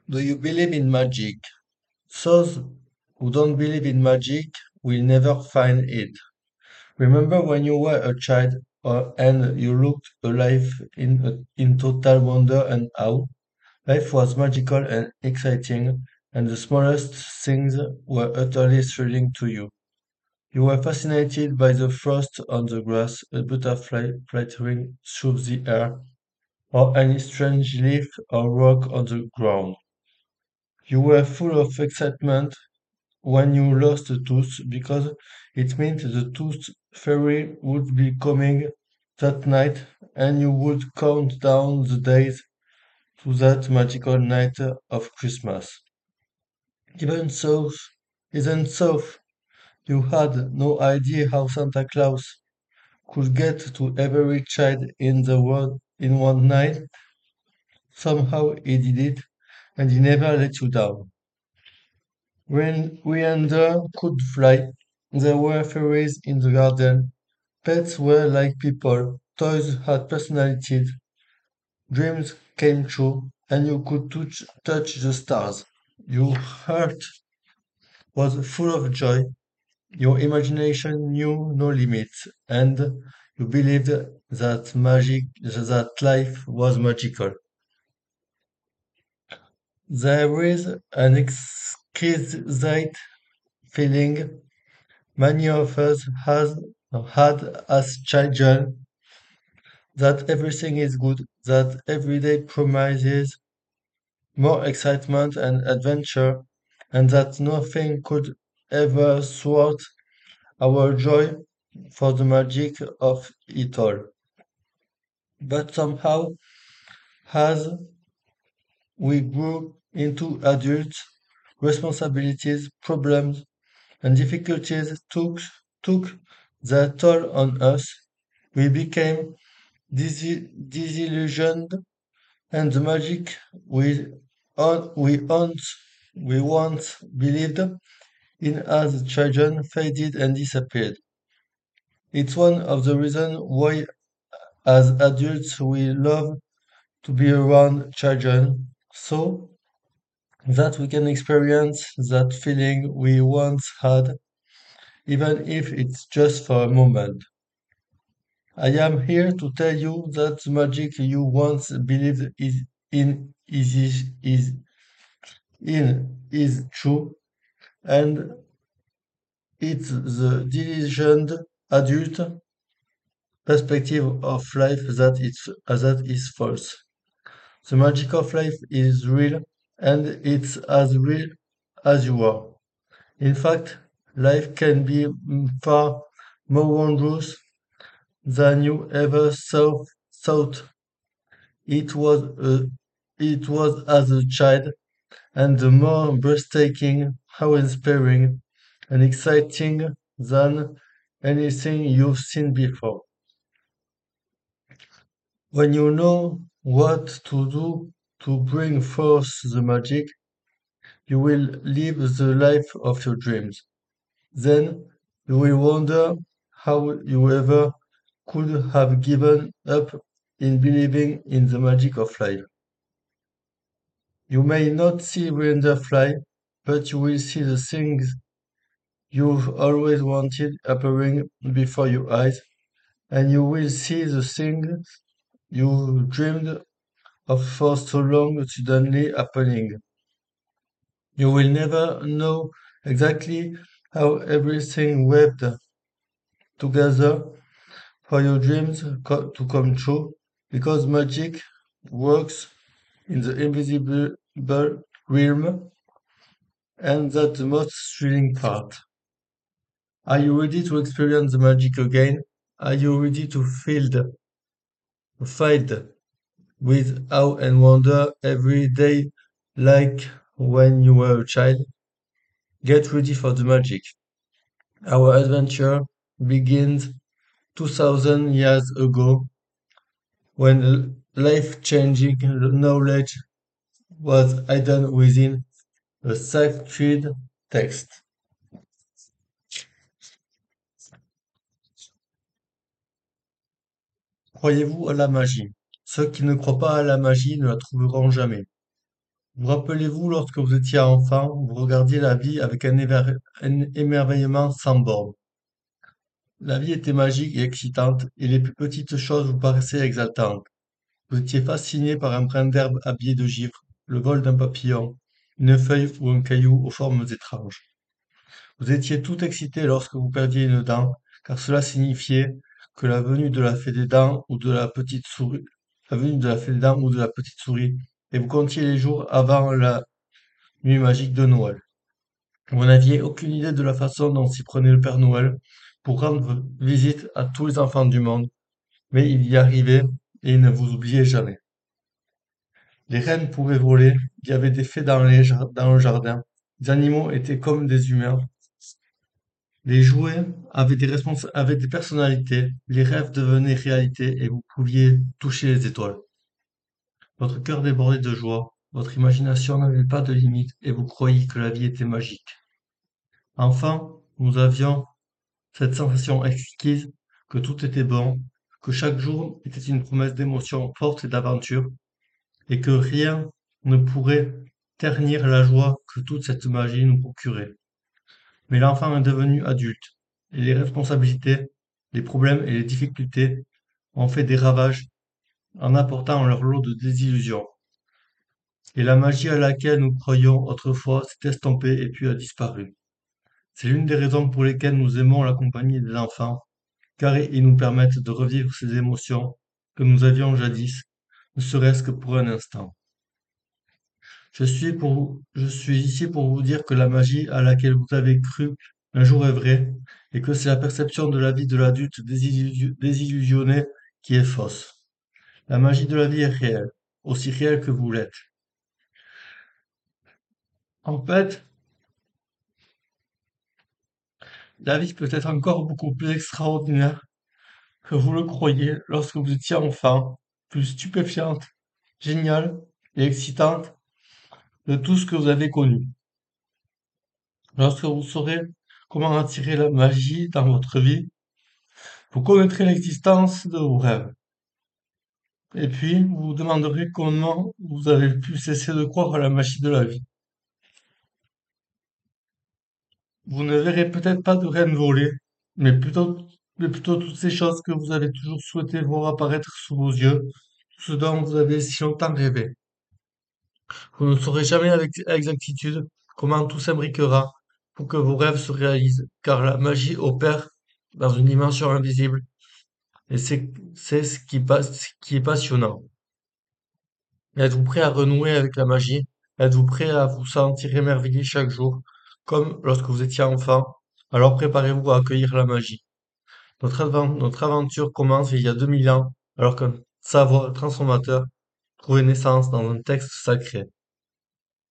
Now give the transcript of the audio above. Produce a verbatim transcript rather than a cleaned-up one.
Do you believe in magic? Those who don't believe in magic will never find it. Remember when you were a child or, and you looked at life in, in total wonder and awe? Life was magical and exciting, and the smallest things were utterly thrilling to you. You were fascinated by the frost on the grass, a butterfly fluttering through the air, or any strange leaf or rock on the ground. You were full of excitement when you lost a tooth because it meant the tooth fairy would be coming that night and you would count down the days to that magical night of Christmas. Even so, even so, you had no idea how Santa Claus could get to every child in the world in one night. Somehow he did it, and he never let you down. When Leander could fly, there were fairies in the garden. Pets were like people. Toys had personalities. Dreams came true, and you could touch, touch the stars. Your heart was full of joy. Your imagination knew no limits, and you believed that magic, that life was magical. There is an exquisite feeling many of us has had as children that everything is good, that every day promises more excitement and adventure, and that nothing could ever thwart our joy for the magic of it all. But somehow, as we grew into adults, responsibilities, problems, and difficulties took, took their toll on us. We became disi- disillusioned, and the magic we, on, we, once, we once believed in as children faded and disappeared. It's one of the reasons why, as adults, we love to be around children so that we can experience that feeling we once had, even if it's just for a moment. I am here to tell you that the magic you once believed is in is, is, is in is true, and it's the diligent adult perspective of life that it's that is false. The magic of life is real, and it's as real as you are. In fact, life can be mm, far more wondrous than you ever thought. thought. It was a, it was as a child, and the more breathtaking, how inspiring and exciting than anything you've seen before. When you know what to do to bring forth the magic, you will live the life of your dreams. Then you will wonder how you ever could have given up in believing in the magic of life. You may not see reindeer fly, but you will see the things you've always wanted appearing before your eyes, and you will see the things you dreamed of for so long suddenly happening. You will never know exactly how everything webbed together for your dreams co- to come true, because magic works in the invisible realm, and that's the most thrilling part. Are you ready to experience the magic again? Are you ready to feel the fight with awe and wonder every day like when you were a child? Get ready for the magic. Our adventure begins two thousand years ago when life changing knowledge was hidden within a sacred text. Croyez-vous à la magie? Ceux qui ne croient pas à la magie ne la trouveront jamais. Vous rappelez-vous, lorsque vous étiez enfant, vous regardiez la vie avec un, éver- un émerveillement sans borne. La vie était magique et excitante, et les plus petites choses vous paraissaient exaltantes. Vous étiez fasciné par un brin d'herbe habillé de givre, le vol d'un papillon, une feuille ou un caillou aux formes étranges. Vous étiez tout excité lorsque vous perdiez une dent, car cela signifiait que la venue de la fée des dents ou de la petite souris, la venue de la fée des dents ou de la petite souris, et vous comptiez les jours avant la nuit magique de Noël. Vous n'aviez aucune idée de la façon dont s'y prenait le Père Noël pour rendre visite à tous les enfants du monde, mais il y arrivait et il ne vous oubliait jamais. Les rennes pouvaient voler, il y avait des fées dans les jar- dans le jardin, les animaux étaient comme des humains, les jouets avaient des respons- avaient des personnalités, les rêves devenaient réalité et vous pouviez toucher les étoiles. Votre cœur débordait de joie, votre imagination n'avait pas de limite et vous croyiez que la vie était magique. Enfin, nous avions cette sensation exquise que tout était bon, que chaque jour était une promesse d'émotion forte et d'aventure, et que rien ne pourrait ternir la joie que toute cette magie nous procurait. Mais l'enfant est devenu adulte, et les responsabilités, les problèmes et les difficultés ont fait des ravages en apportant leur lot de désillusions. Et la magie à laquelle nous croyions autrefois s'est estompée et puis a disparu. C'est l'une des raisons pour lesquelles nous aimons la compagnie des enfants, car ils nous permettent de revivre ces émotions que nous avions jadis, ne serait-ce que pour un instant. Je suis pour vous- je suis ici pour vous dire que la magie à laquelle vous avez cru un jour est vraie, et que c'est la perception de la vie de l'adulte désillusi- désillusionné qui est fausse. La magie de la vie est réelle, aussi réelle que vous l'êtes. En fait, la vie peut être encore beaucoup plus extraordinaire que vous le croyez lorsque vous étiez enfant, plus stupéfiante, géniale et excitante de tout ce que vous avez connu. Lorsque vous saurez comment attirer la magie dans votre vie, vous connaîtrez l'existence de vos rêves. Et puis, vous vous demanderez comment vous avez pu cesser de croire à la magie de la vie. Vous ne verrez peut-être pas de reine volée, mais plutôt, mais plutôt toutes ces choses que vous avez toujours souhaité voir apparaître sous vos yeux, tout ce dont vous avez si longtemps rêvé. Vous ne saurez jamais avec exactitude comment tout s'imbriquera pour que vos rêves se réalisent, car la magie opère dans une dimension invisible, et c'est, c'est ce qui passe, ce qui est passionnant. Êtes-vous prêt à renouer avec la magie? Êtes-vous prêt à vous sentir émerveillé chaque jour, comme lorsque vous étiez enfant? Alors préparez-vous à accueillir la magie. Notre, aven- notre aventure commence il y a deux mille ans, alors qu'un savoir transformateur trouvait naissance dans un texte sacré.